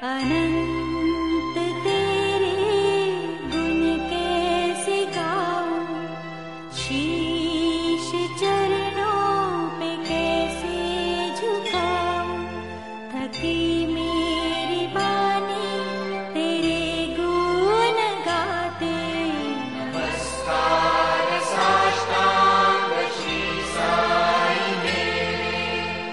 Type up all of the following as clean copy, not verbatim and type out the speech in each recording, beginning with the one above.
अनंत तेरे गुण कैसे गाऊं, शीश चरणों पे कैसे झुकाऊं। थकी मेरी वाणी तेरे गुण गाते, नमस्कार साष्टांग श्री साई मेरे।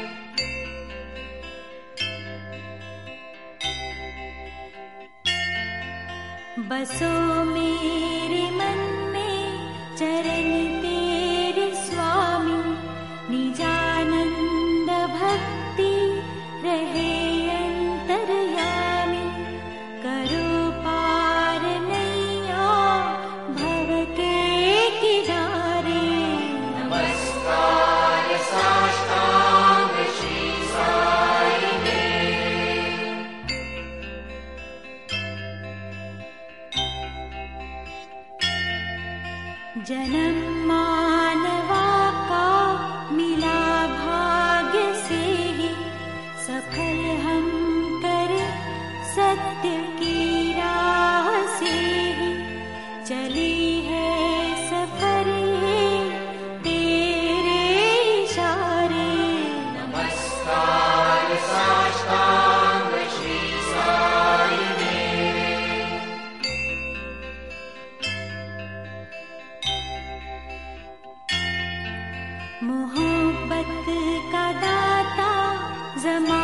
बसो मेरे मन में चरण तेरे स्वामी, निजानंद भक्ति रहे अंतर्यामी। करो पार नैया भव के किनारे, नमस्कार साष्टांग श्री साई मेरे। जन्म मानवा का मिला भाग्य से ही, सफल हम करें सत्य की राह से ही। चली है सफर ये तेरे इशारे, नमस्कार साष्टांग श्री साई मेरे। मोहब्बत का दाता जमा